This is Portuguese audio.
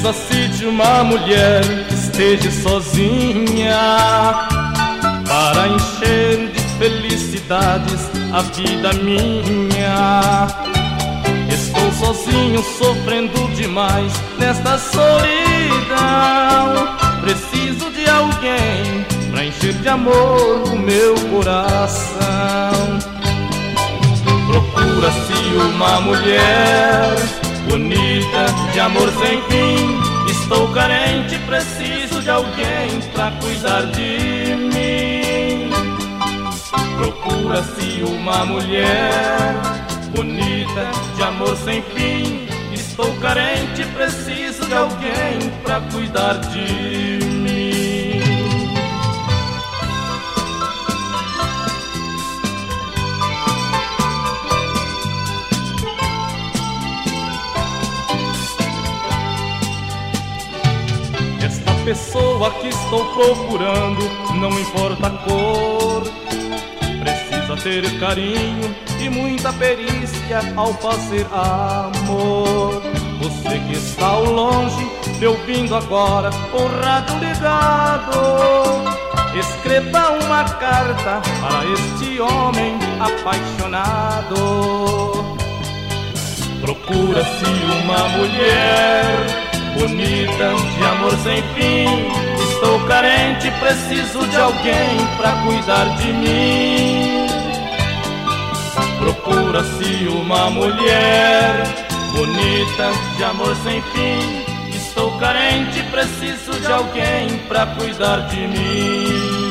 Precisa-se de uma mulher que esteja sozinha para encher de felicidades a vida minha. Estou sozinho, sofrendo demais nesta solidão. Preciso de alguém pra encher de amor o meu coração. Procura-se uma mulher bonita, de amor sem fim. Estou carente, preciso de alguém pra cuidar de mim. Procura-se uma mulher bonita, de amor sem fim. Estou carente, preciso de alguém pra cuidar de mim. Esta pessoa que estou procurando, não importa a cor, precisa ter carinho e muita perícia ao fazer amor. Você que está ao longe, me ouvindo agora, com o rádio ligado, escreva uma carta para este homem apaixonado. Procura-se uma mulher bonita, de amor sem fim. Estou carente, preciso de alguém pra cuidar de mim. Procura-se uma mulher bonita, de amor sem fim. Estou carente, preciso de alguém pra cuidar de mim.